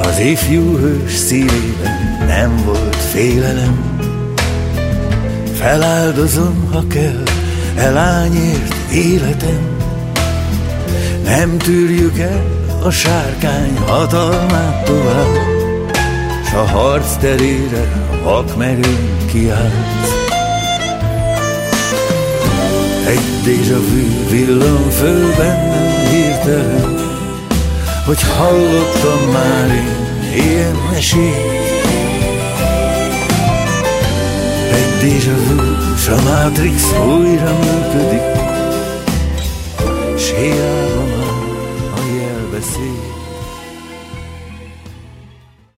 Az ifjú hős szívében nem volt félelem. Feláldozom, ha kell, e lányért életem. Nem tűrjük el a sárkány hatalmát tovább, s a harc terére vakmerőn kiállt. Egy déjà vu villan föl bennem hirtelen, hogy hallottam már én ilyen mesét. Egy déjà vu, s a Matrix újra működik, s hiába